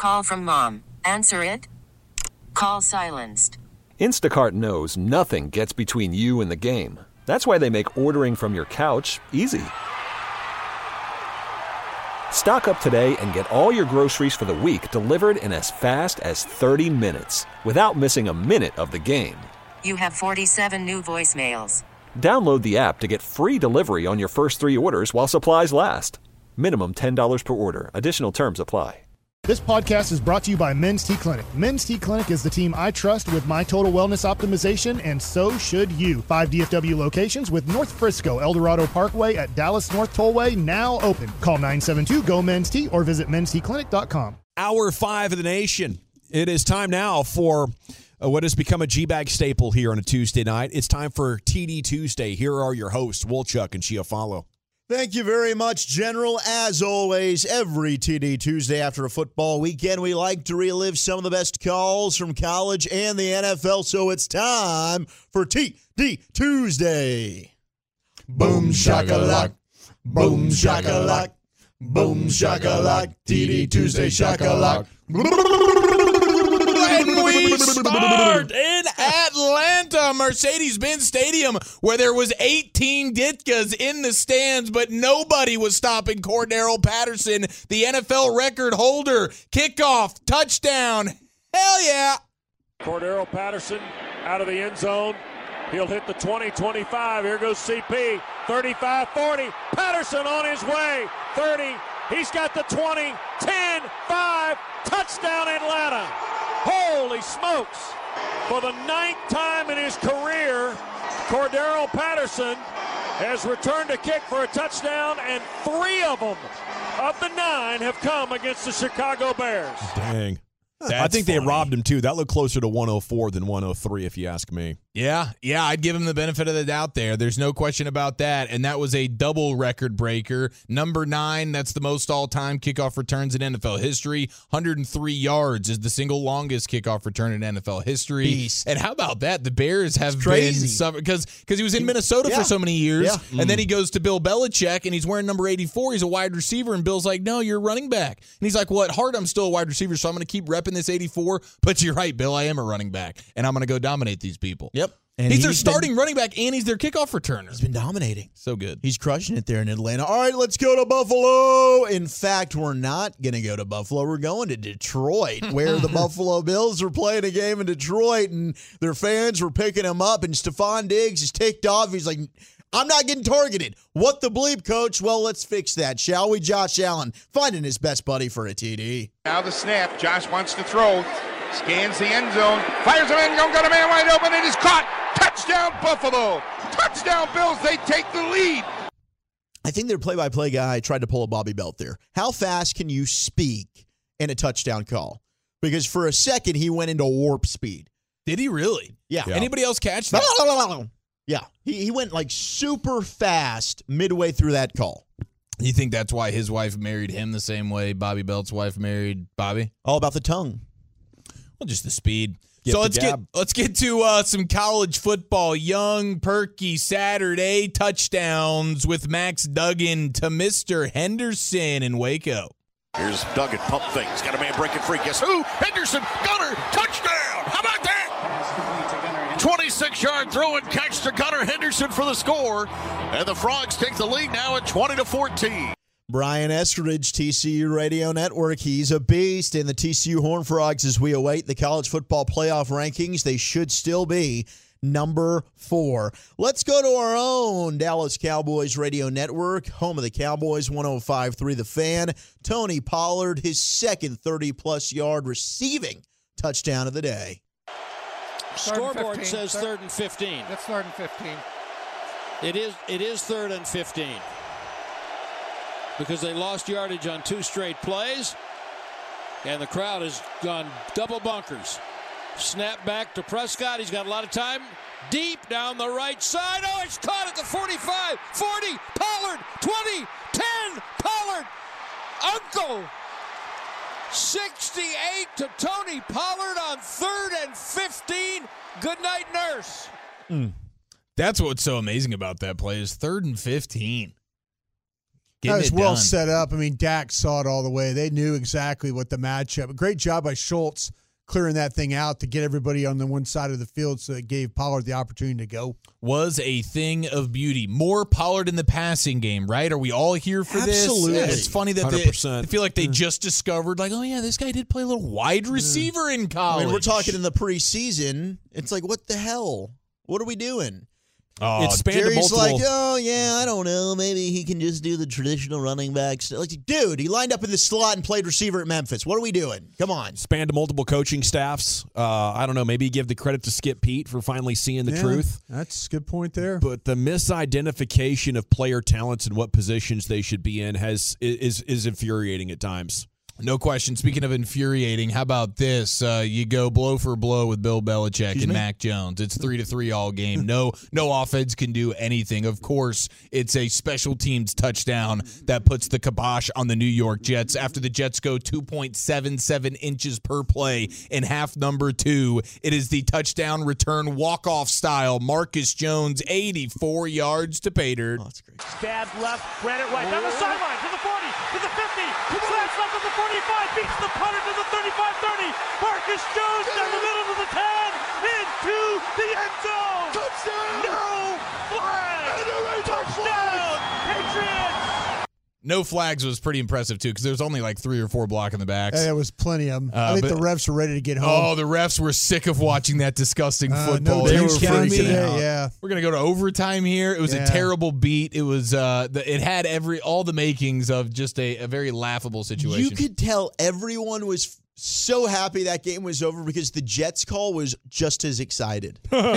Call from mom. Answer it. Call silenced. Instacart knows nothing gets between you and the game. That's why they make ordering from your couch easy. Stock up today and get all your groceries for the week delivered in as fast as 30 minutes without missing a minute of the game. You have 47 new voicemails. Download the app to get free delivery on your first 3 orders while supplies last. Minimum $10 per order. Additional terms apply. This podcast is brought to you by Men's T Clinic. Men's T Clinic is the team I trust with my total wellness optimization, and so should you. 5 DFW locations with North Frisco, El Dorado Parkway at Dallas North Tollway now open. Call 972-GO-MEN'S-T or visit mensteclinic.com. Hour 5 of the nation. It is time now for what has become a G-Bag staple here on a Tuesday night. It's time for TD Tuesday. Here are your hosts, Wolchuk and Chiafalo. Thank you very much, General. As always, every TD Tuesday after a football weekend, we like to relive some of the best calls from college and the NFL, so it's time for TD Tuesday. Boom shakalak, boom shakalak, boom shakalak, TD Tuesday shakalak. And we start in Atlanta, Mercedes-Benz Stadium, where there was 18 Ditkas in the stands, but nobody was stopping Cordero Patterson, the NFL record holder. Kickoff, touchdown, hell yeah. Cordero Patterson out of the end zone. He'll hit the 20-25. Here goes CP. 35-40. Patterson on his way. 30. He's got the 20. 10, 5. Touchdown Atlanta. Holy smokes. For the 9th time in his career, Cordero Patterson has returned a kick for a touchdown, and 3 of them, of the 9, have come against the Chicago Bears. Dang. I think they robbed him, too. That looked closer to 104 than 103, if you ask me. Yeah, I'd give him the benefit of the doubt there. There's no question about that. And that was a double record breaker. Number 9, that's the most all-time kickoff returns in NFL history. 103 yards is the single longest kickoff return in NFL history. Beast. And how about that? The Bears have crazy. been because he was in Minnesota for so many years. Yeah. And then he goes to Bill Belichick, and he's wearing number 84. He's a wide receiver, and Bill's like, no, you're a running back. And he's like, well, at heart, I'm still a wide receiver, so I'm going to keep repping this 84. But you're right, Bill, I am a running back, and I'm going to go dominate these people. Yep. And he's their starting running back, and he's their kickoff returner. He's been dominating. So good. He's crushing it there in Atlanta. All right, let's go to Buffalo. In fact, we're not going to go to Buffalo. We're going to Detroit, where the Buffalo Bills were playing a game in Detroit, and their fans were picking him up, and Stephon Diggs is ticked off. He's like, I'm not getting targeted. What the bleep, coach? Well, let's fix that, shall we? Josh Allen finding his best buddy for a TD. Now the snap. Josh wants to throw. Scans the end zone. Fires him in. Got a man wide open. It is caught. Touchdown, Buffalo. Touchdown, Bills. They take the lead. I think their play-by-play guy tried to pull a Bobby Belt there. How fast can you speak in a touchdown call? Because for a second, he went into warp speed. Did he really? Yeah. Anybody else catch that? Yeah. He went like super fast midway through that call. You think that's why his wife married him the same way Bobby Belt's wife married Bobby? All about the tongue. Well, just the speed. So let's get to some college football. Young, perky Saturday touchdowns with Max Duggan to Mr. Henderson in Waco. Here's Duggan, pump fakes, got a man breaking free. Guess who? Henderson, Gunner, touchdown! How about that? 26-yard throw and catch to Gunner Henderson for the score, and the Frogs take the lead now at 20-14. Brian Eskridge, TCU Radio Network. He's a beast in the TCU Horned Frogs as we await the college football playoff rankings. They should still be number 4. Let's go to our own Dallas Cowboys Radio Network, home of the Cowboys, 105.3 The Fan. Tony Pollard, his second 30-plus yard receiving touchdown of the day. Scoreboard says 3rd and 15. That's 3rd and 15. It is 3rd and 15. Because they lost yardage on 2 straight plays. And the crowd has gone double bunkers. Snap back to Prescott. He's got a lot of time. Deep down the right side. Oh, it's caught at the 45, 40. Pollard, 20, 10. Pollard. Uncle. 68 to Tony Pollard on 3rd and 15. Good night, nurse. That's what's so amazing about that play is 3rd and 15. Getting was it well done. set up. I mean, Dak saw it all the way. They knew exactly what the matchup. Great job by Schultz clearing that thing out to get everybody on the one side of the field, so it gave Pollard the opportunity to go. Was a thing of beauty. More Pollard in the passing game, right? Are we all here for this? Absolutely. It's funny that 100%. they feel like they just discovered, like, oh, yeah, this guy did play a little wide receiver in I college. mean, we're talking in the preseason. It's like, what the hell? What are we doing? It spanned Jerry's multiple. like, oh, yeah, I don't know. Maybe he can just do the traditional running back stuff. Like, dude, he lined up in the slot and played receiver at Memphis. What are we doing? Come on. Spanned multiple coaching staffs. I don't know. Maybe give the credit to Skip Pete for finally seeing the truth. That's a good point there. But the misidentification of player talents and what positions they should be in is infuriating at times. No question. Speaking of infuriating, how about this? You go blow for blow with Bill Belichick and Mac Jones. It's 3-3 all game. No offense can do anything. Of course, it's a special teams touchdown that puts the kibosh on the New York Jets after the Jets go 2.77 inches per play in half number 2. It is the touchdown return walk-off style. Marcus Jones, 84 yards to pay dirt. Oh, that's great. Stab left, ran it right down the sideline to the 40, to the 50, slants left to the 45, beats the punter to the 35-30. Marcus Jones down the middle to the 10, into the end zone. Touchdown! No flag! Touchdown! Patriots! No flags was pretty impressive, too, because there was only like 3 or 4 blocking the backs. There was plenty of them. I think the refs were ready to get home. Oh, the refs were sick of watching that disgusting football. No, They they were were kidding me. freaking out. Yeah. We're gonna go to overtime here. It was a terrible beat. It was it had all the makings of just a very laughable situation. You could tell everyone was so happy that game was over because the Jets call was just as excited.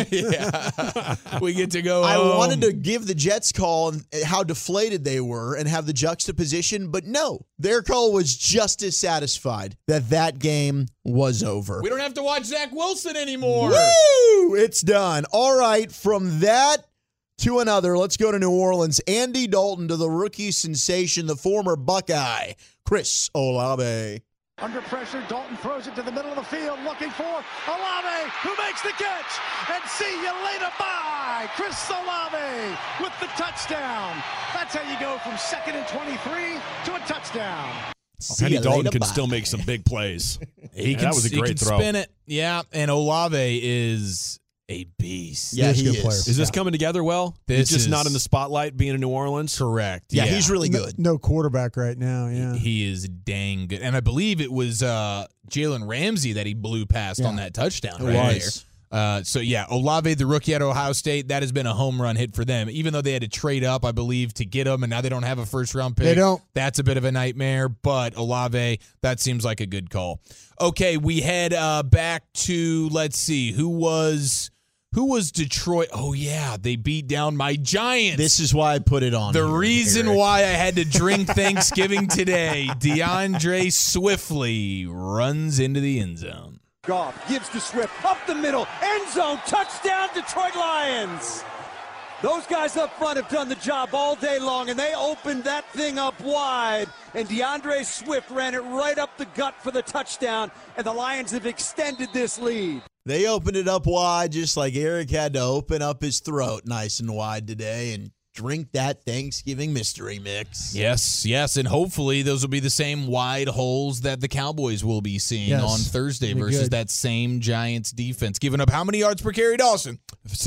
Yeah, we get to go. I wanted to give the Jets call and how deflated they were and have the juxtaposition, but no, their call was just as satisfied that game was over. We don't have to watch Zach Wilson anymore. Woo! It's done. All right, from that to another, let's go to New Orleans. Andy Dalton to the rookie sensation, the former Buckeye, Chris Olave. Under pressure, Dalton throws it to the middle of the field, looking for Olave, who makes the catch. And see you later, bye. Chris Olave with the touchdown. That's how you go from 2nd and 23 to a touchdown. Andy Dalton can still make some big plays. That was a great throw. Spin it. Yeah, and Olave is a beast. Yeah, he is. Player. Is this coming together well? He's just not in the spotlight being in New Orleans? Correct. Yeah, he's really good. No quarterback right now, yeah. He is dang good. And I believe it was Jalen Ramsey that he blew past on that touchdown right there. So, Olave, the rookie at Ohio State, that has been a home run hit for them. Even though they had to trade up, I believe, to get him, and now they don't have a first-round pick. They don't. That's a bit of a nightmare, but Olave, that seems like a good call. Okay, we head back to, let's see, who was Detroit? Oh, yeah, they beat down my Giants. This is why I put it on. The here, reason Eric. why I had to drink Thanksgiving today, DeAndre Swiftly runs into the end zone. Goff gives to Swift up the middle, end zone, touchdown, Detroit Lions. Those guys up front have done the job all day long, and they opened that thing up wide, and DeAndre Swift ran it right up the gut for the touchdown, and the Lions have extended this lead. They opened it up wide, just like Eric had to open up his throat nice and wide today and drink that Thanksgiving mystery mix. Yes, and hopefully those will be the same wide holes that the Cowboys will be seeing on Thursday versus that same Giants defense. Giving up how many yards per carry, Dawson?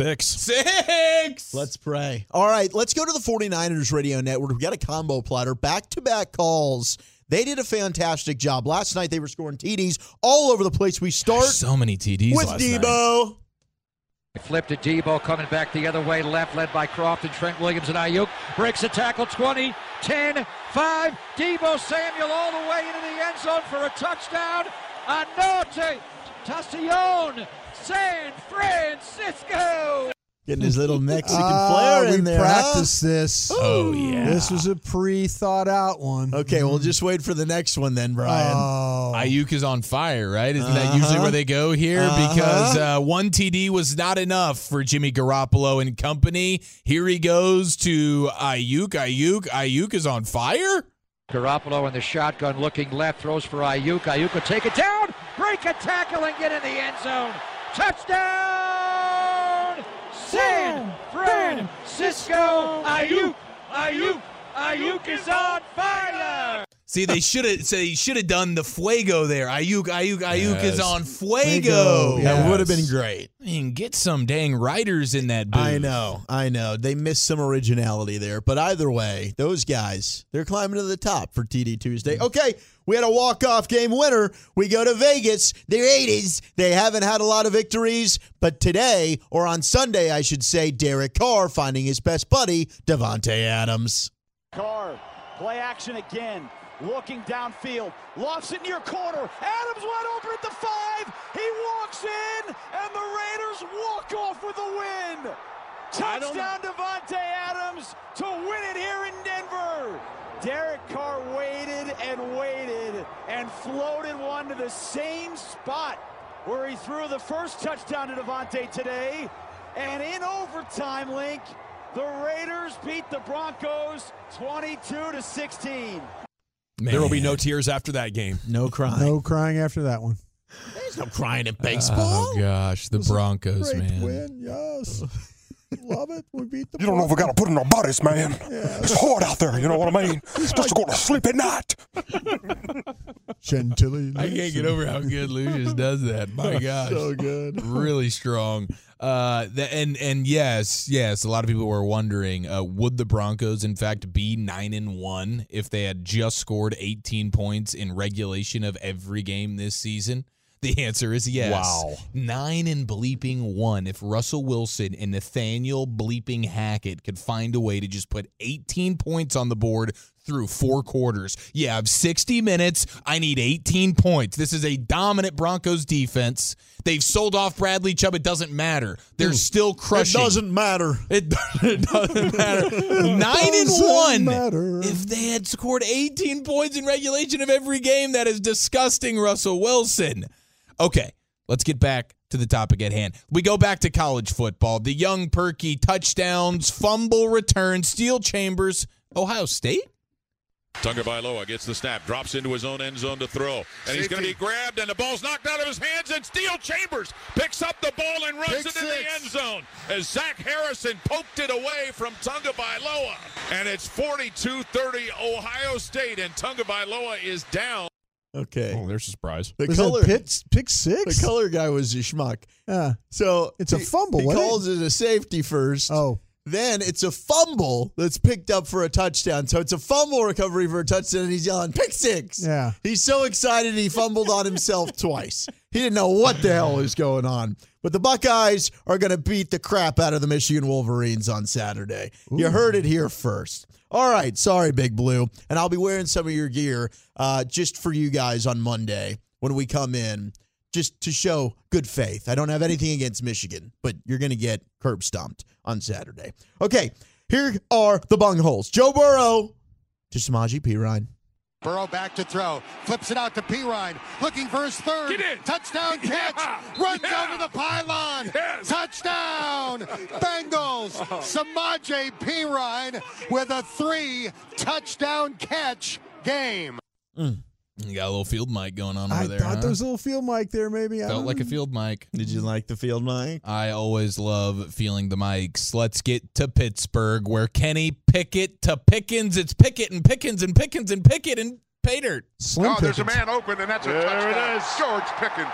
6. Let's pray. All right, let's go to the 49ers Radio Network. We got a combo platter, back-to-back calls. They did a fantastic job. Last night they were scoring TDs all over the place. We start so many TDs with last Debo. night. Flip to Debo, coming back the other way, left, led by Croft and Trent Williams and Ayuk. Breaks a tackle, 20, 10, 5. Debo Samuel all the way into the end zone for a touchdown. Anote Tassione, San Francisco. Getting his little Mexican flair in there. We practiced this. Oh, yeah. This was a pre-thought-out one. Okay, we'll just wait for the next one then, Brian. Ayuk is on fire, right? Isn't that usually where they go here? Because one TD was not enough for Jimmy Garoppolo and company. Here he goes to Ayuk. Ayuk is on fire? Garoppolo in the shotgun looking left, throws for Ayuk. Ayuk will take it down, break a tackle, and get in the end zone. Touchdown! San Francisco! Ayuk! Ayuk is on fire! See, they should have done the fuego there. Ayuk is on fuego. Yes. That would have been great. I mean, get some dang writers in that booth. I know. They missed some originality there. But either way, those guys, they're climbing to the top for TD Tuesday. Okay, we had a walk-off game winner. We go to Vegas. They're 80s. They haven't had a lot of victories. But today, or on Sunday, I should say, Derek Carr finding his best buddy, Davante Adams. Carr, play action again. Looking downfield, lofts it near corner. Adams wide open at the 5. He walks in, and the Raiders walk off with a win. Touchdown Davante Adams to win it here in Denver. Derek Carr waited and floated one to the same spot where he threw the first touchdown to Davante today. And in overtime, Link, the Raiders beat the Broncos 22-16. Man. There will be no tears after that game. No crying. No crying after that one. There's no crying in baseball. Oh, gosh. The Broncos, man. Win, yes. Love it. We beat the You don't know if we got to put in our bodies, man. Yeah. It's hard out there, you know what I mean? Just to go to sleep at night. Chantilly. I can't get over how good Lucius does that. My gosh. So good. Really strong. And yes, a lot of people were wondering, would the Broncos in fact be 9-1 if they had just scored 18 points in regulation of every game this season? The answer is yes. Wow. 9-1. If Russell Wilson and Nathaniel bleeping Hackett could find a way to just put 18 points on the board through 4 quarters. Yeah, I have 60 minutes. I need 18 points. This is a dominant Broncos defense. They've sold off Bradley Chubb. It doesn't matter. They're still crushing. It doesn't matter. It doesn't matter. 9-1. If they had scored 18 points in regulation of every game, that is disgusting, Russell Wilson. Okay, let's get back to the topic at hand. We go back to college football. The young, perky touchdowns, fumble return, Steel Chambers, Ohio State. Tagovailoa gets the snap, drops into his own end zone to throw, and he's going to be grabbed, and the ball's knocked out of his hands, and Steel Chambers picks up the ball and runs it in the end zone as Zach Harrison poked it away from Tagovailoa, and it's 42-30 Ohio State, and Tagovailoa is down. Okay. Oh, there's a surprise. The was color pick 6? The color guy was a schmuck. Yeah. So it's a fumble. He calls it a safety first. Oh. Then it's a fumble that's picked up for a touchdown. So it's a fumble recovery for a touchdown, and he's yelling, pick 6. Yeah. He's so excited he fumbled on himself twice. He didn't know what the hell was going on. But the Buckeyes are going to beat the crap out of the Michigan Wolverines on Saturday. Ooh. You heard it here first. All right. Sorry, Big Blue. And I'll be wearing some of your gear just for you guys on Monday when we come in, just to show good faith. I don't have anything against Michigan, but you're going to get curb stomped on Saturday. Okay, here are the bungholes. Joe Burrow to Samaje Perine. Burrow back to throw. Flips it out to Perine. Looking for his third. Get in. Touchdown catch. Runs over the pylon. Yes. Touchdown. Bengals. Samaje Perine with a 3-touchdown catch game. You got a little field mic going on over there. I thought there was a little field mic there, maybe. Felt like a field mic. Did you like the field mic? I always love feeling the mics. Let's get to Pittsburgh, where Kenny Pickett to Pickens. It's Pickett and Pickens and Pickens and Pickett and Paydirt. Oh, there's a man open, and that's a touchdown. There it is. George Pickens.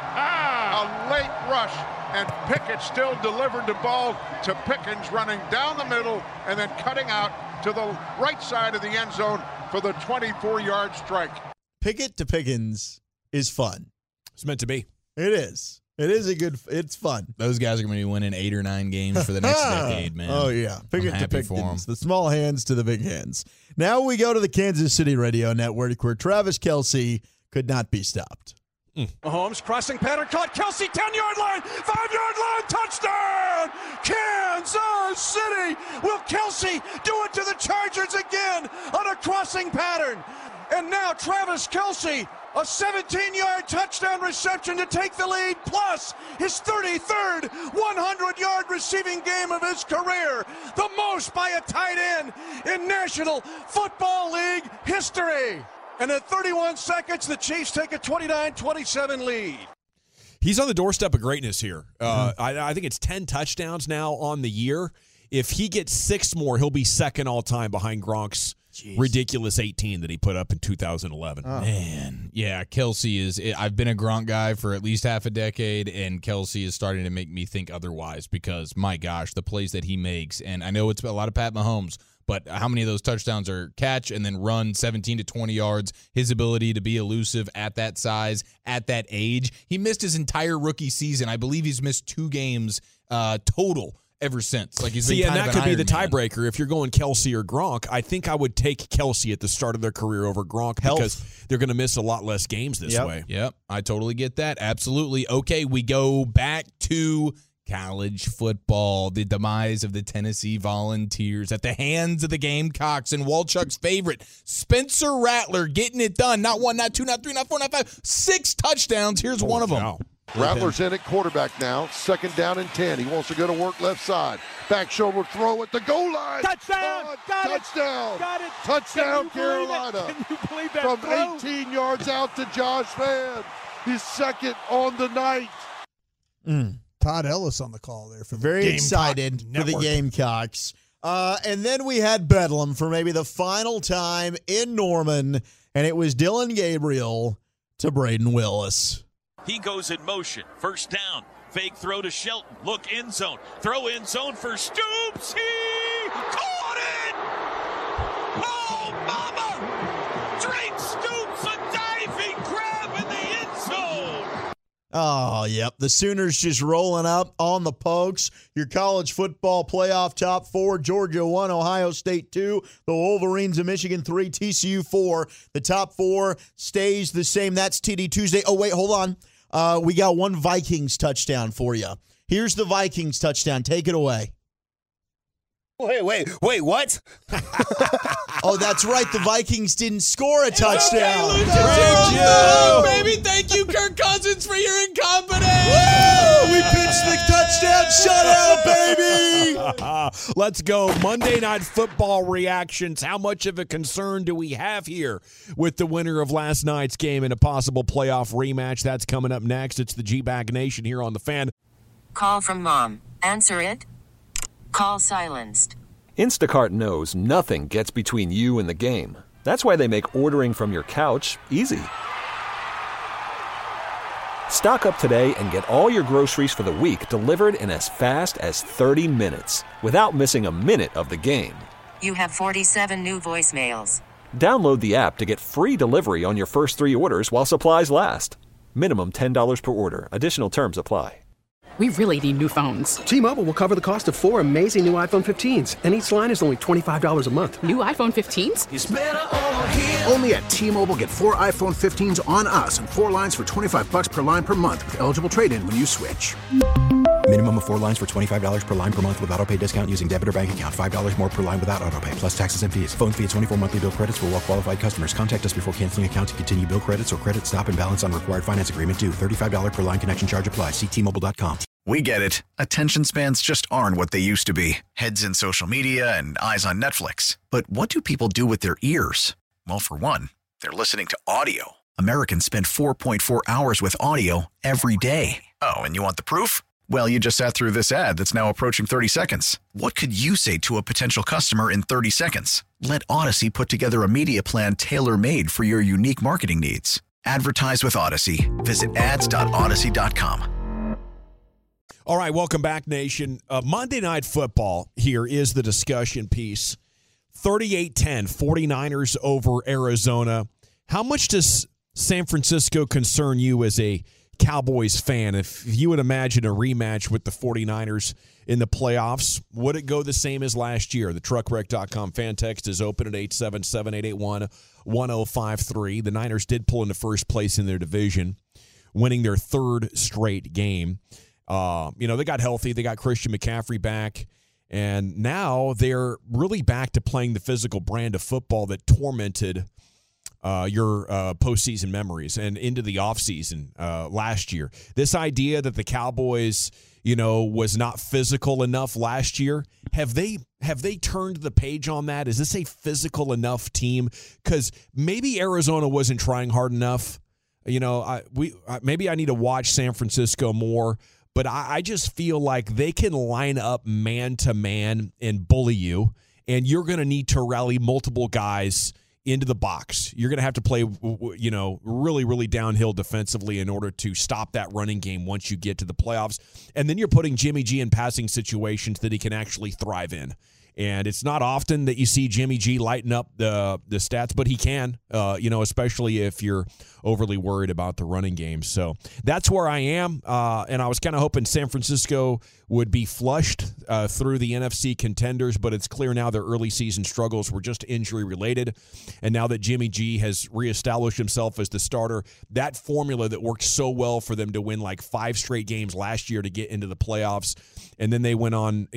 A late rush, and Pickett still delivered the ball to Pickens, running down the middle and then cutting out to the right side of the end zone for the 24-yard strike. Pickett to Pickens is fun. It's meant to be. It is. It is it's fun. Those guys are going to be winning 8 or 9 games for the next decade, man. Oh, yeah. Pickett to Pickens. Pickens. The small hands to the big hands. Now we go to the Kansas City Radio Network, where Travis Kelce could not be stopped. Mahomes crossing pattern caught. Kelce 10-yard line, 5-yard line, touchdown! Kansas City! Will Kelce do it to the Chargers again on a crossing pattern? And now Travis Kelce, a 17-yard touchdown reception to take the lead, plus his 33rd 100-yard receiving game of his career, the most by a tight end in National Football League history. And at 31 seconds, the Chiefs take a 29-27 lead. He's on the doorstep of greatness here. I think it's 10 touchdowns now on the year. If he gets 6 more, he'll be second all time behind Gronk's ridiculous 18 that he put up in 2011. Man, yeah, Kelsey is. I've been a Gronk guy for at least half a decade, and Kelsey is starting to make me think otherwise because, my gosh, the plays that he makes, and I know it's a lot of Pat Mahomes, but how many of those touchdowns are catch and then run 17 to 20 yards? His ability to be elusive at that size, at that age. He missed his entire rookie season. I believe he's missed 2 games total ever since. Like he's been kind and of that an could be the Iron Man. tiebreaker. If you're going Kelsey or Gronk, I think I would take Kelsey at the start of their career over Gronk because they're going to miss a lot less games this way. Yep, I totally get that. Absolutely. Okay, we go back to college football, the demise of the Tennessee Volunteers at the hands of the Gamecocks, and Walchuk's favorite, Spencer Rattler, getting it done. Not 1, not 2, not 3, not 4, not 5, 6 touchdowns. Here's one of them. Rattler's in at quarterback now. 2nd down and 10. He wants to go to work left side. Back shoulder throw at the goal line. Touchdown! Got touchdown! It! Got it! Touchdown, Can you believe Carolina! it? Can you believe that From throw? 18 yards out to Josh Vann. His 2nd on the night. Todd Ellis on the call there. Very Gamecock excited for the Network. Gamecocks. And then we had Bedlam for maybe the final time in Norman, and it was Dylan Gabriel to Braden Willis. He goes in motion. First down. Fake throw to Shelton. Look, end zone. Throw end zone for Stoops. He caught it! Oh, mama! Drake Stoops, a diving grab in the end zone. Oh, yep. The Sooners just rolling up on the Pokes. Your college football playoff top 4, Georgia 1, Ohio State 2, the Wolverines of Michigan 3, TCU 4. The top 4 stays the same. That's TD Tuesday. Oh, wait, hold on. We got one Vikings touchdown for you. Here's the Vikings touchdown. Take it away. Wait, what? Oh, that's right. The Vikings didn't score a touchdown. Baby, thank you, Kirk Cousins, for your incompetence. Woo! We pitched the touchdown shutout, baby. Let's go. Monday Night Football reactions. How much of a concern do we have here with the winner of last night's game and a possible playoff rematch? That's coming up next. It's the G-Bag Nation here on The Fan. Call from mom. Answer it. Call silenced. Instacart knows nothing gets between you and the game. That's why they make ordering from your couch easy. Stock up today and get all your groceries for the week delivered in as fast as 30 minutes without missing a minute of the game. You have 47 new voicemails. Download the app to get free delivery on your first 3 orders while supplies last. Minimum $10 per order. Additional terms apply. We really need new phones. T-Mobile will cover the cost of 4 amazing new iPhone 15s, and each line is only $25 a month. New iPhone 15s? It's better over here. Only at T-Mobile, get 4 iPhone 15s on us and 4 lines for $25 per line per month with eligible trade-in when you switch. Minimum of 4 lines for $25 per line per month with autopay discount using debit or bank account. $5 more per line without autopay, plus taxes and fees. Phone fee at 24 monthly bill credits for well-qualified customers. Contact us before canceling account to continue bill credits or credit stop and balance on required finance agreement due. $35 per line connection charge applies. See T-Mobile.com. We get it. Attention spans just aren't what they used to be. Heads in social media and eyes on Netflix. But what do people do with their ears? Well, for one, they're listening to audio. Americans spend 4.4 hours with audio every day. Oh, and you want the proof? Well, you just sat through this ad that's now approaching 30 seconds. What could you say to a potential customer in 30 seconds? Let Odyssey put together a media plan tailor-made for your unique marketing needs. Advertise with Odyssey. Visit ads.odyssey.com. All right, welcome back, Nation. Monday Night Football here is the discussion piece. 38-10, 49ers over Arizona. How much does San Francisco concern you as a Cowboys fan? If you would imagine a rematch with the 49ers in the playoffs, would it go the same as last year? The truckwreck.com fan text is open at 877-881-1053. The Niners did pull into first place in their division, winning their 3rd straight game. They got healthy. They got Christian McCaffrey back, and now they're really back to playing the physical brand of football that tormented your postseason memories and into the offseason last year. This idea that the Cowboys, was not physical enough last year, have they turned the page on that? Is this a physical enough team? Because maybe Arizona wasn't trying hard enough. Maybe I need to watch San Francisco more. but I just feel like they can line up man-to-man and bully you, and you're going to need to rally multiple guys into the box. You're going to have to play, really, really downhill defensively in order to stop that running game once you get to the playoffs. And then you're putting Jimmy G in passing situations that he can actually thrive in. And it's not often that you see Jimmy G lighten up the stats, but he can, especially if you're overly worried about the running game. So that's where I am. And I was kind of hoping San Francisco would be flushed through the NFC contenders, but it's clear now their early season struggles were just injury related. And now that Jimmy G has reestablished himself as the starter, that formula that worked so well for them to win like 5 straight games last year to get into the playoffs, and then they went on,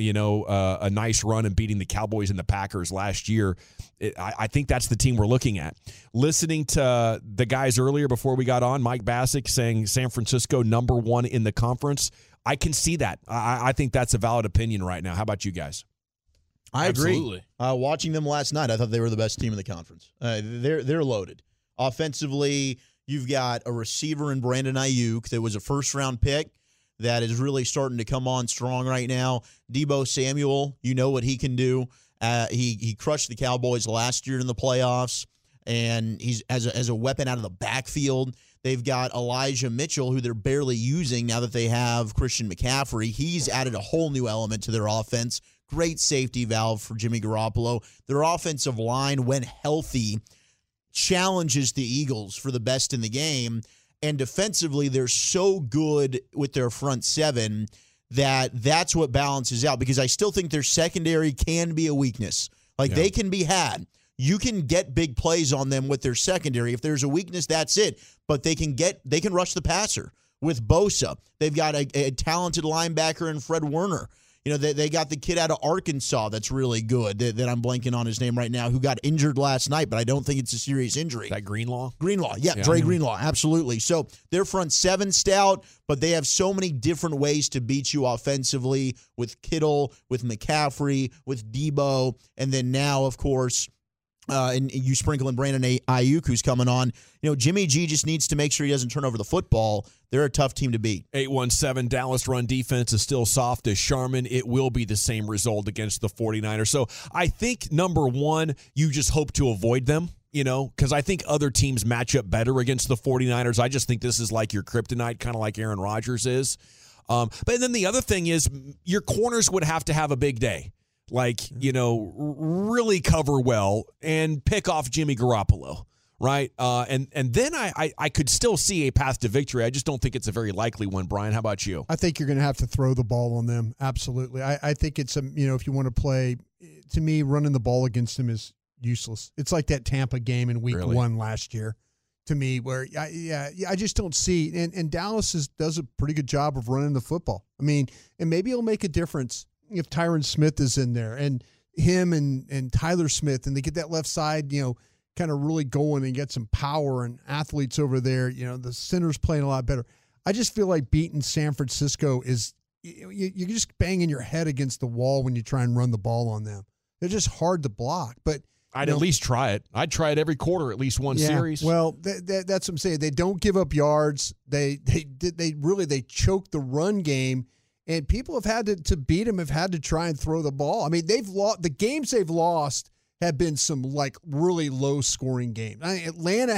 a nice run and beating the Cowboys and the Packers last year. I think that's the team we're looking at. Listening to the guys earlier before we got on, Mike Bassick saying San Francisco number 1 in the conference, I can see that. I think that's a valid opinion right now. How about you guys? I agree. Absolutely. Watching them last night, I thought they were the best team in the conference. They're loaded. Offensively, you've got a receiver in Brandon Ayuk that was a first-round pick that is really starting to come on strong right now. Deebo Samuel, you know what he can do. He crushed the Cowboys last year in the playoffs, and he's as a weapon out of the backfield. They've got Elijah Mitchell, who they're barely using now that they have Christian McCaffrey. He's added a whole new element to their offense. Great safety valve for Jimmy Garoppolo. Their offensive line, when healthy, challenges the Eagles for the best in the game. And defensively, they're so good with their front seven that's what balances out, because I still think their secondary can be a weakness. They can be had. You can get big plays on them with their secondary. If there's a weakness, that's it. But they can rush the passer with Bosa. They've got a talented linebacker in Fred Warner. They got the kid out of Arkansas that's really good, that I'm blanking on his name right now, who got injured last night, but I don't think it's a serious injury. That Greenlaw? Greenlaw, yeah. Dre Greenlaw, absolutely. So their front seven stout, but they have so many different ways to beat you offensively with Kittle, with McCaffrey, with Deebo, and then now, of course, and you sprinkle in Brandon Ayuk, who's coming on. Jimmy G just needs to make sure he doesn't turn over the football. They're a tough team to beat. 817, Dallas run defense is still soft as Charmin. It will be the same result against the 49ers. So I think, number one, you just hope to avoid them, because I think other teams match up better against the 49ers. I just think this is like your kryptonite, kind of like Aaron Rodgers is. But then the other thing is your corners would have to have a big day. Really cover well and pick off Jimmy Garoppolo, right? And then I could still see a path to victory. I just don't think it's a very likely one. Brian, how about you? I think you're going to have to throw the ball on them. Absolutely. I think it's if you want to play, to me, running the ball against them is useless. It's like that Tampa game in week 1 last year, to me, where I just don't see. And Dallas does a pretty good job of running the football. And maybe it'll make a difference if Tyron Smith is in there, and him and Tyler Smith, and they get that left side, kind of really going and get some power and athletes over there. The center's playing a lot better. I just feel like beating San Francisco is you're just banging your head against the wall when you try and run the ball on them. They're just hard to block. But I'd at least try it. I'd try it every quarter, at least one series. Well, that's what I'm saying. They don't give up yards. They choke the run game. And people have had to beat them, have had to try and throw the ball. They've lost. The games they've lost have been some really low scoring games. Atlanta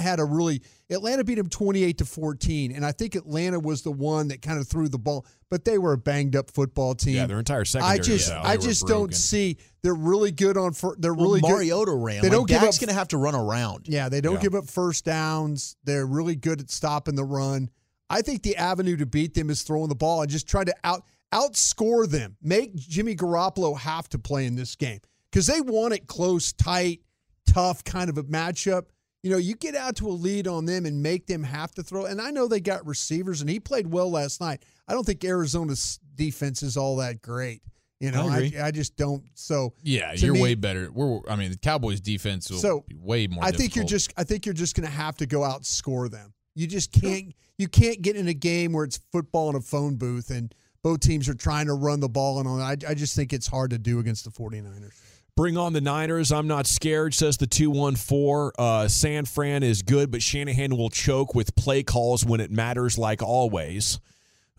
beat them 28-14, and I think Atlanta was the one that kind of threw the ball. But they were a banged up football team. Yeah, their entire secondary. I just don't see. They're really good on. They're really good. Mariota ran. They don't Dak's going to have to run around. Yeah, they don't give up first downs. They're really good at stopping the run. I think the avenue to beat them is throwing the ball and just try to outscore them. Make Jimmy Garoppolo have to play in this game because they want it close, tight, tough kind of a matchup. You get out to a lead on them and make them have to throw. And I know they got receivers, and he played well last night. I don't think Arizona's defense is all that great. I just don't. So yeah, you're way better. The Cowboys' defense will be way more. I think you're just going to have to go outscore them. You just can't. You can't get in a game where it's football in a phone booth and both teams are trying to run the ball, and I just think it's hard to do against the 49ers. Bring on the Niners. I'm not scared, says the 214. San Fran is good, but Shanahan will choke with play calls when it matters like always.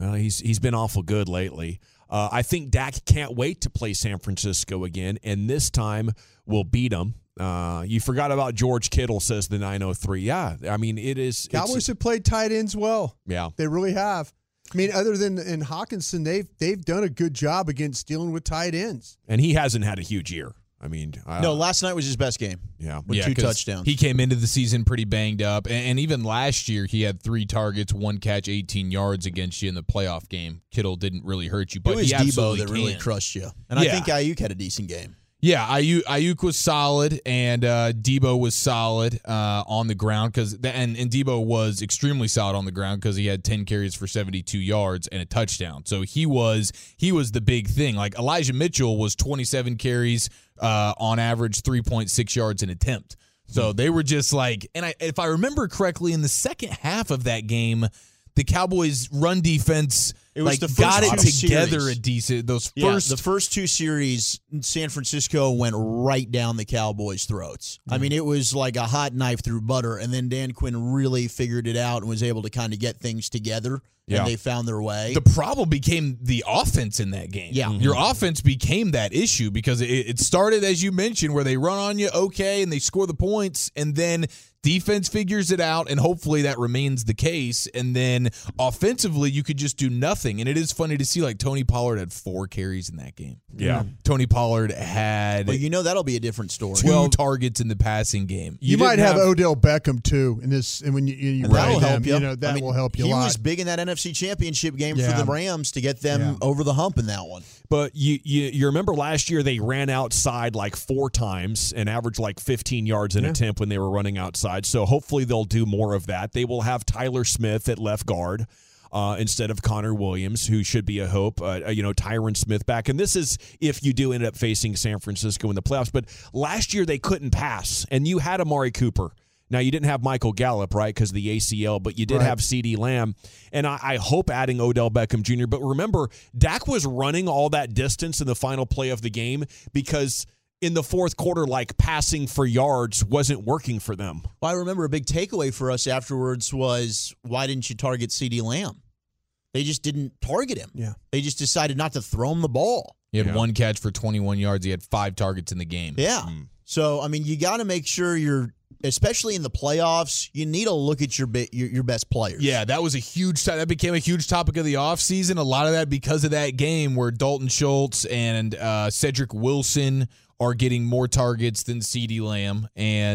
Well, he's been awful good lately. I think Dak can't wait to play San Francisco again, and this time we'll beat them. You forgot about George Kittle, says the 903. Yeah, I mean, it is. Cowboys have played tight ends well. Yeah. They really have. I mean, other than in Hawkinson, they've done a good job against dealing with tight ends. And he hasn't had a huge year. I mean, no, last night was his best game. Yeah. With 2 touchdowns. He came into the season pretty banged up. And even last year, he had 3 targets, 1 catch, 18 yards against you in the playoff game. Kittle didn't really hurt you, but it was he Debo absolutely that really crushed you. And I think Ayuk had a decent game. Yeah, Ayuk was solid, and Debo was solid on the ground and Debo was extremely solid on the ground because he had 10 carries for 72 yards and a touchdown. So he was the big thing. Like Elijah Mitchell was 27 carries on average, 3.6 yards an attempt. So they were just like, and if I remember correctly, in the second half of that game, the Cowboys' run defense got it together a decent. The first 2 series, San Francisco went right down the Cowboys' throats. I mean, it was like a hot knife through butter, and then Dan Quinn really figured it out and was able to kind of get things together. Yeah. And they found their way. The problem became the offense in that game. Yeah. Your offense became that issue because it started, as you mentioned, where they run on you okay and they score the points, and then defense figures it out, and hopefully that remains the case. And then offensively, you could just do nothing. And it is funny to see, like, Tony Pollard had 4 carries in that game. Yeah. Tony Pollard had But that'll be a different story. 2 targets in the passing game. You might have Odell Beckham too in this, and when you that'll play help them, you. that will help you a lot. He was big in that NFC Championship game for the Rams to get them over the hump in that one. But you remember last year they ran outside like 4 times and averaged like 15 yards an attempt when they were running outside. So hopefully they'll do more of that. They will have Tyler Smith at left guard instead of Connor Williams, who should be a hope. Tyron Smith back. And this is if you do end up facing San Francisco in the playoffs. But last year they couldn't pass, and you had Amari Cooper. Now, you didn't have Michael Gallup, right, because of the ACL, but you did have CeeDee Lamb. And I hope adding Odell Beckham Jr. But remember, Dak was running all that distance in the final play of the game because in the fourth quarter, like, passing for yards wasn't working for them. Well, I remember a big takeaway for us afterwards was, why didn't you target CeeDee Lamb? They just didn't target him. Yeah. They just decided not to throw him the ball. He had 1 catch for 21 yards. He had 5 targets in the game. Yeah. So, I mean, you got to make sure especially in the playoffs, you need to look at your best players. Yeah, that became a huge topic of the offseason. A lot of that because of that game where Dalton Schultz and Cedric Wilson are getting more targets than CeeDee Lamb,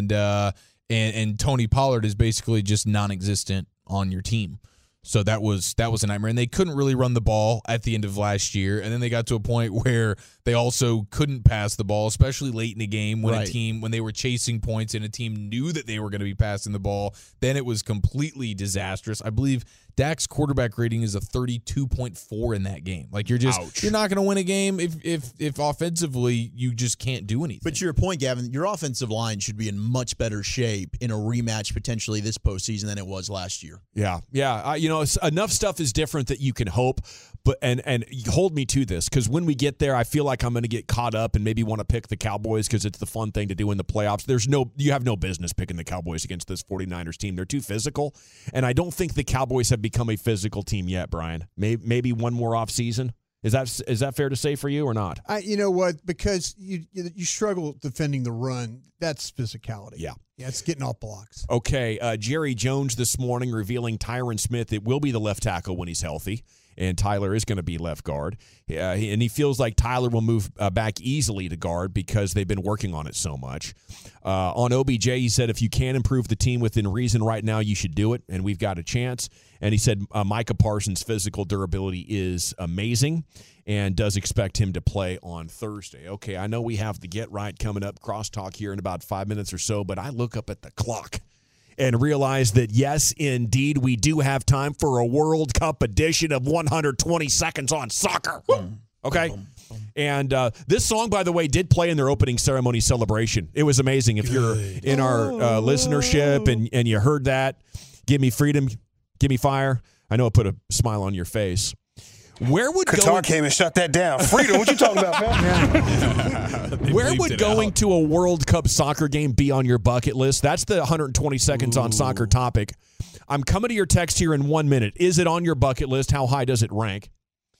and Tony Pollard is basically just non-existent on your team. So that was a nightmare. And they couldn't really run the ball at the end of last year. And then they got to a point where they also couldn't pass the ball, especially late in the game when they were chasing points and a team knew that they were going to be passing the ball. Then it was completely disastrous. I believe Dak's quarterback rating is a 32.4 in that game. Like, you're not going to win a game if offensively you just can't do anything. But to your point, Gavin, your offensive line should be in much better shape in a rematch potentially this postseason than it was last year. Yeah. Enough stuff is different that you can hope, but and hold me to this, because when we get there, I feel like I'm going to get caught up and maybe want to pick the Cowboys because it's the fun thing to do in the playoffs. You have no business picking the Cowboys against this 49ers team. They're too physical, and I don't think the Cowboys have become a physical team yet, Brian. Maybe one more off season. Is that fair to say for you or not? You know what? Because you struggle defending the run. That's physicality. Yeah, it's getting off blocks. Okay, Jerry Jones this morning revealing Tyron Smith it will be the left tackle when he's healthy, and Tyler is going to be left guard. And he feels like Tyler will move back easily to guard because they've been working on it so much. On OBJ, he said, if you can improve the team within reason right now, you should do it, and we've got a chance. And he said Micah Parsons' physical durability is amazing and does expect him to play on Thursday. Okay, I know we have the Get Right coming up, crosstalk here in about 5 minutes or so, but I look up at the clock and realize that, yes, indeed, we do have time for a World Cup edition of 120 Seconds on Soccer. Okay? And this song, by the way, did play in their opening ceremony celebration. It was amazing. If you're in our listenership and you heard that, give me freedom, give me fire. I know it put a smile on your face. Where would Qatar came and shut that down. Freedom, what you talking about, man? Where would going to a World Cup soccer game be on your bucket list? That's the 120 Seconds on Soccer topic. I'm coming to your text here in 1 minute. Is it on your bucket list? How high does it rank?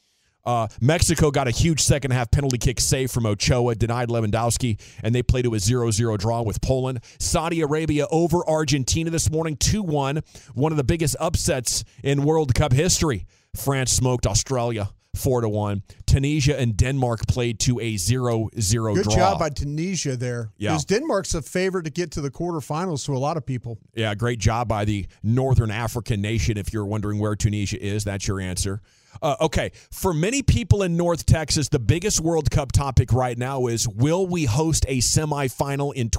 Mexico got a huge second-half penalty kick save from Ochoa, denied Lewandowski, and they played to a 0-0 draw with Poland. Saudi Arabia over Argentina this morning, 2-1, one of the biggest upsets in World Cup history. France smoked Australia, 4-1. Tunisia and Denmark played to a 0-0 draw. Good job by Tunisia there. Yeah. Because Denmark's a favorite to get to the quarterfinals to a lot of people. Yeah, great job by the Northern African nation. If you're wondering where Tunisia is, that's your answer. Okay, for many people in North Texas, the biggest World Cup topic right now is, will we host a semifinal in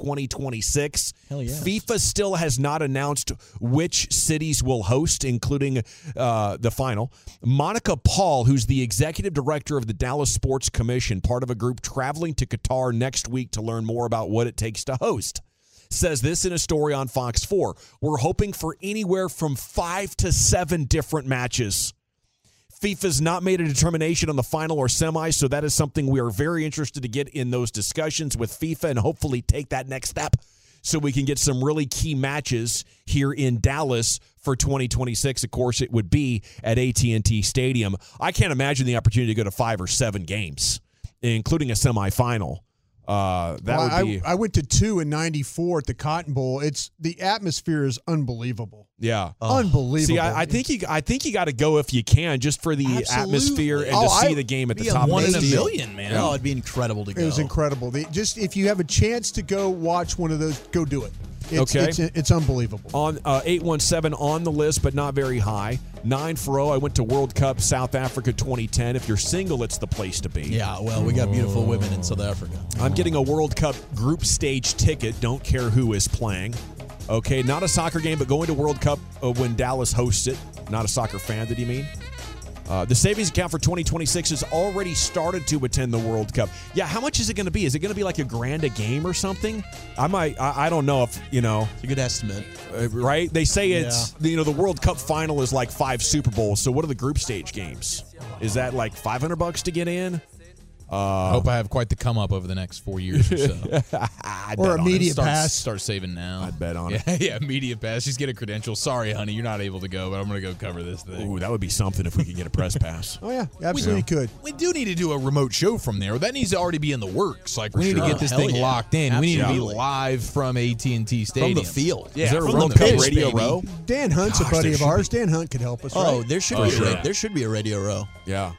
2026? Hell yes. FIFA still has not announced which cities will host, including the final. Monica Paul, who's the executive director of the Dallas Sports Commission, part of a group traveling to Qatar next week to learn more about what it takes to host, says this in a story on Fox 4. We're hoping for anywhere from 5 to 7 different matches. FIFA's not made a determination on the final or semi, so that is something we are very interested to get in those discussions with FIFA and hopefully take that next step so we can get some really key matches here in Dallas for 2026. Of course, it would be at AT&T Stadium. I can't imagine the opportunity to go to 5 or 7 games, including a semifinal. Would be. I went to 2 in '94 at the Cotton Bowl. The atmosphere is unbelievable. Yeah, unbelievable. See, I think you got to go if you can, just for the atmosphere and to see the game at the top. 1 in a million, man. Oh, it'd be incredible to go. It was incredible. Just if you have a chance to go watch one of those, go do it. It's unbelievable. On 817 on the list, but not very high. 9-0. I went to World Cup South Africa 2010. If you're single, it's the place to be. Yeah, well, we got beautiful women in South Africa. I'm getting a World Cup group stage ticket. Don't care who is playing. Okay, not a soccer game, but going to World Cup when Dallas hosts it. Not a soccer fan, did you mean? The savings account for 2026 has already started to attend the World Cup. Yeah, how much is it going to be? Is it going to be like $1,000 a game or something? I don't know if, It's a good estimate. Right? They say it's, the World Cup final is like 5 Super Bowls. So what are the group stage games? Is that like $500 to get in? I hope I have quite the come up over the next 4 years or so. Or a media pass. Start saving now. I'd bet on it. Yeah, media pass. She's getting a credential. Sorry, honey, you're not able to go, but I'm going to go cover this thing. Ooh, that would be something if we could get a press pass. Oh, yeah, absolutely could. We do need to do a remote show from there. That needs to already be in the works. Like, we need to get this thing locked in. Absolutely. We need to be live from AT&T Stadium. From the field. Yeah, is there a from World the Cup pitch, Radio baby. Row? Dan Hunt's a buddy of ours. Dan Hunt could help us, Oh, right? there should be a Radio Row. Yeah.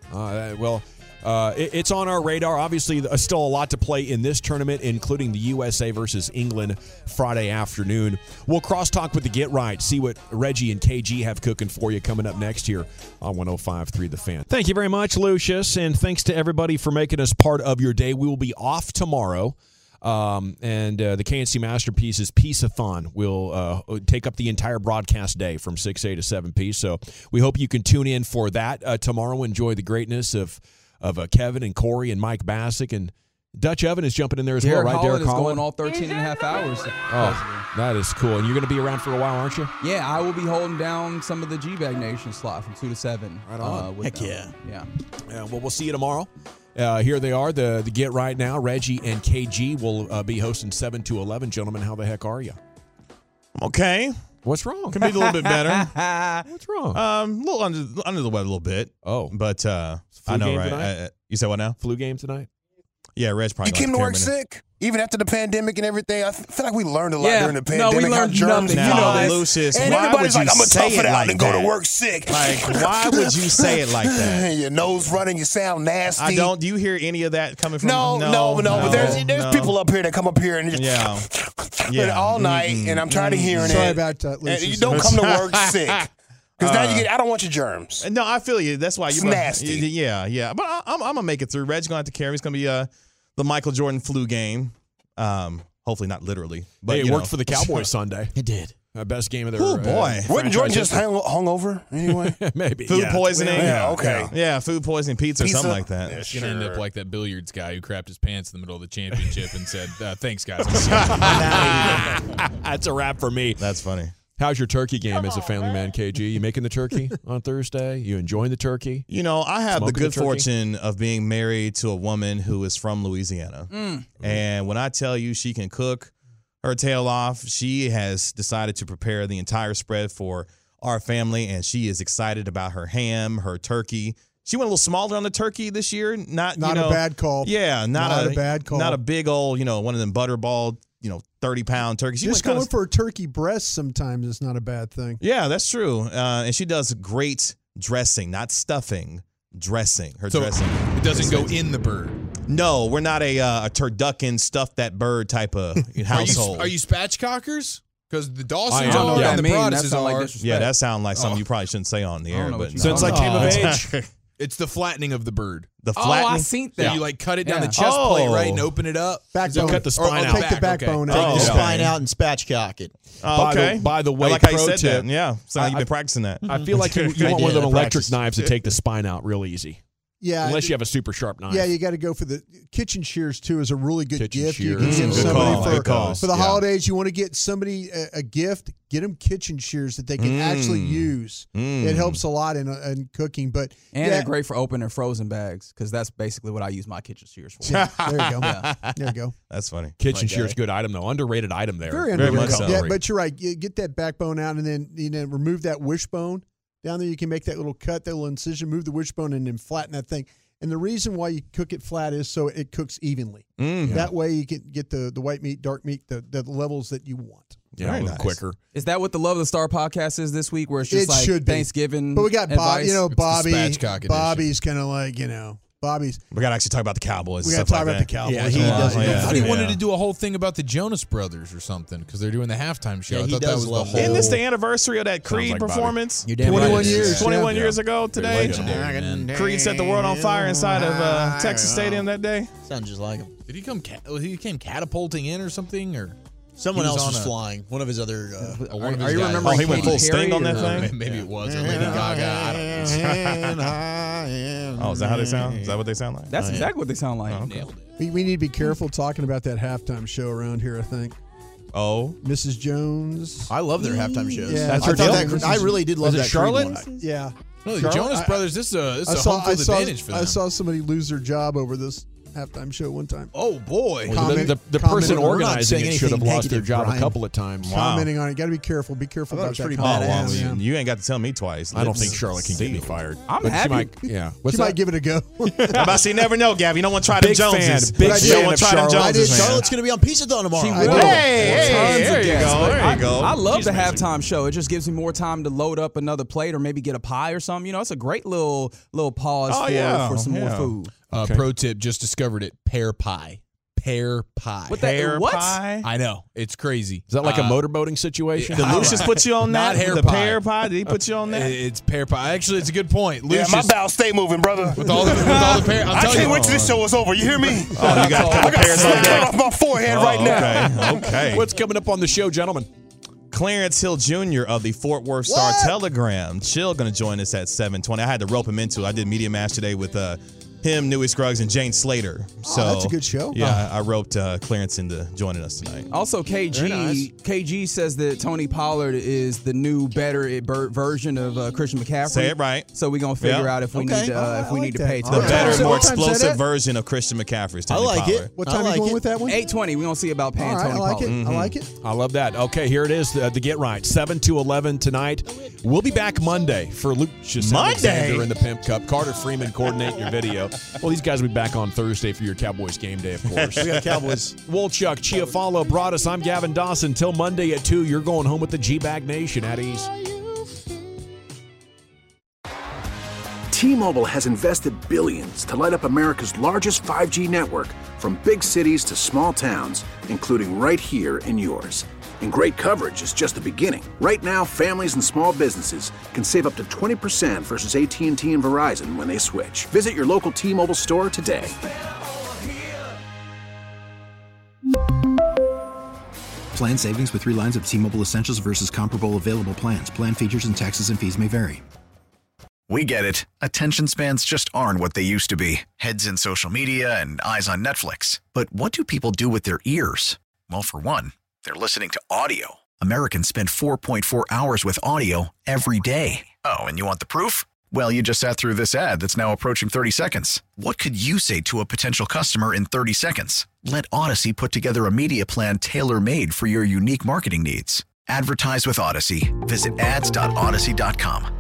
It's on our radar. Obviously, still a lot to play in this tournament, including the USA versus England Friday afternoon. We'll crosstalk with the Get Right, see what Reggie and KG have cooking for you coming up next here on 105.3 The Fan. Thank you very much, Lucius, and thanks to everybody for making us part of your day. We will be off tomorrow. And the KNC Masterpieces Peace-a-thon will take up the entire broadcast day from 6A to 7P. So we hope you can tune in for that tomorrow. Enjoy the greatness of Kevin and Corey and Mike Bassick, and Dutch Oven is jumping in there as well, right? Derek Holland is going all 13 and a half hours. Oh, that is cool. And you're going to be around for a while, aren't you? Yeah, I will be holding down some of the G-Bag Nation slot from 2 to 7. Right on. Heck them. yeah. Well, we'll see you tomorrow. Here they are, the Get Right Now. Reggie and KG will be hosting 7 to 11. Gentlemen, how the heck are you? Okay. What's wrong? Can be a little bit better. What's wrong? A little under the weather a little bit. Oh. But I know, right? You said what now? Flu game tonight? Yeah, Red's probably You came to work sick? Even after the pandemic and everything, I feel like we learned a lot during the pandemic. we learned germs, nothing. Lucius, and why everybody's would like, you I'm going to say tough it it out like and go that? to work sick. Like, why would you say it like that? Your nose running, you sound nasty. Do you hear any of that coming from? No. But there's people up here that come up here and just all night, and I'm tired of hearing it. Sorry about that, Lucius. And you don't come to work sick. Because now I don't want your germs. No, I feel you. That's why it's nasty. Yeah. But I'm going to make it through. Reg's going to have to carry me. It's going to be the Michael Jordan flu game. Hopefully not literally. But it worked for the Cowboys Sunday. It did. Best game of their boy. Wasn't Jordan just hung over anyway? Maybe. Food poisoning? Yeah, okay. Yeah, food poisoning, pizza or something like that. It's going to end up like that billiards guy who crapped his pants in the middle of the championship and said, thanks, guys. That's a wrap for me. That's funny. How's your turkey game as a family man, KG? You making the turkey on Thursday? You enjoying the turkey? I have the good turkey? fortune of being married to a woman who is from Louisiana. And when I tell you she can cook her tail off, she has decided to prepare the entire spread for our family, and she is excited about her ham, her turkey. She went a little smaller on the turkey this year. Not a bad call. Yeah, not a bad call. Not a big old, one of them butterball, 30-pound turkeys. Just going for a turkey breast sometimes is not a bad thing. Yeah, that's true. And she does great dressing, not stuffing, dressing. Her dressing. It doesn't go in the bird. No, we're not a turducken, stuff that bird type of household. Are you spatchcockers? Because the Dawsons I are and the Broaduses are. Yeah, that sounds like something you probably shouldn't say on the air. But since I came of age, it's the flattening of the bird. The flattening? I seen that. You cut it down the chest plate, right, and open it up. Backbone. Cut the spine out. Take the backbone out. Take the spine out and spatchcock it. By the way, I like how you pro said tip. that. Yeah, so you've been practicing that. I feel like you want one of them electric knives to take the spine out real easy. Yeah, unless you have a super sharp knife. Yeah, you got to go for the kitchen shears too. Is a really good gift. Shears. You can give somebody for the Yeah. holidays. You want to get somebody a gift. Get them kitchen shears that they can actually use. It helps a lot in cooking. But they're great for opening frozen bags because that's basically what I use my kitchen shears for. Yeah, there you go. There you go. That's funny. Kitchen shears, good item though. Underrated item there. Very underrated. Yeah, but you're right. You get that backbone out and then remove that wishbone. Down there, you can make that little cut, that little incision, move the wishbone, and then flatten that thing. And the reason why you cook it flat is so it cooks evenly. That way you can get the white meat, dark meat, the levels that you want. Yeah, a little quicker. Is that what the Love of the Star podcast is this week, where it's just like should be. Thanksgiving? But we got Bob, advice? Bobby. Bobby's kind of like, Bobby's. We got to actually talk about the Cowboys. We got to talk about the Cowboys. Yeah, he doesn't. I thought he wanted to do a whole thing about the Jonas Brothers or something because they're doing the halftime show. Yeah, I thought that was the whole. Isn't this the anniversary of that Creed performance? You're damn 21 years. 21 years ago today. Legendary, Creed set the world on fire inside of Texas Stadium that day. Sounds just like him. Did he come? He came catapulting in or something, or someone else was flying. One of his other. One of his are you guys. remembering? He went full Katy sting Perry on that or- thing. Maybe it was or Lady Gaga. I don't know. Oh, is that how they sound? Is that what they sound like? That's exactly what they sound like. Nailed it. We need to be careful talking about that halftime show around here, I think. Oh, Mrs. Jones. I love their halftime shows. Yeah, That's I her thought deal? that. I really did love Was it that. Charlotte? Creed one. Yeah. No, the Charlotte? Jonas Brothers. This is I a home field advantage for them. I saw somebody lose their job over this halftime show one time. Oh boy. The person Comment- organizing it should have anything lost their negative, job Brian. a couple of times. Commenting on it. Got to be careful. Be careful I thought about it was that. pretty comment. badass. well, you ain't got to tell me twice. I don't think Charlotte can get me fired. I'm But happy. She might, yeah. She might give it a go. I'm about to say, never know, Gav. You don't want to try them Big fan. Joneses. Big You fan don't want of to try them Charlotte. I did. Joneses, man. Charlotte's going to be on Pizza-Thon tomorrow. She I will. did. Hey, there you go. There you go. I love She's the amazing. halftime show. It just gives me more time to load up another plate or maybe get a pie or something. It's a great little pause for some more food. Pro tip: just discovered it. Pear pie. Pear pie. Pear what? pie? I know it's crazy. Is that like a motorboating situation? Did Lucius put you on that? Not hair the pie. pear pie? Did he put you on that? It's pear pie. Actually, it's a good point. Yeah, Lucius, my bowels stay moving, brother. with all the pear. I can't wait till this show is over. You hear me? Oh, you got a couple I got pears on sweat deck. off my forehead right now. Okay. What's coming up on the show, gentlemen? Clarence Hill Jr. of the Fort Worth Star Telegram. Chill going to join us at 7:20. I had to rope him into it. I did Media Match today with him, Newey Scruggs, and Jane Slater. So that's a good show. Yeah, I roped Clarence into joining us tonight. Also, KG says that Tony Pollard is the new, better version of Christian McCaffrey. Say it right. So we're gonna figure out if we need to pay The attention. better, more What time is explosive that? version of Christian McCaffrey is I Tony like Pollard. it. What time are you going with that one? 8:20. We're gonna see about paying All right, Tony I like Pollard. it. I like it. I love that. Okay, here it is, the Get Right, 7 to 11 tonight. We'll be back Monday for Lucius Alexander and the Pimp Cup. Carter Freeman coordinating your video. Well, these guys will be back on Thursday for your Cowboys game day, of course. We got Cowboys. Wolchuk, Chiafalo, Broadus. I'm Gavin Dawson. Till Monday at 2, you're going home with the G-Bag Nation at ease. T-Mobile has invested billions to light up America's largest 5G network, from big cities to small towns, including right here in yours. And great coverage is just the beginning. Right now, families and small businesses can save up to 20% versus AT&T and Verizon when they switch. Visit your local T-Mobile store today. Plan savings with 3 lines of T-Mobile Essentials versus comparable available plans. Plan features and taxes and fees may vary. We get it. Attention spans just aren't what they used to be. Heads in social media and eyes on Netflix. But what do people do with their ears? Well, for one, they're listening to audio. Americans spend 4.4 hours with audio every day. Oh, and you want the proof? Well, you just sat through this ad that's now approaching 30 seconds. What could you say to a potential customer in 30 seconds? Let Odyssey put together a media plan tailor-made for your unique marketing needs. Advertise with Odyssey. Visit ads.odyssey.com.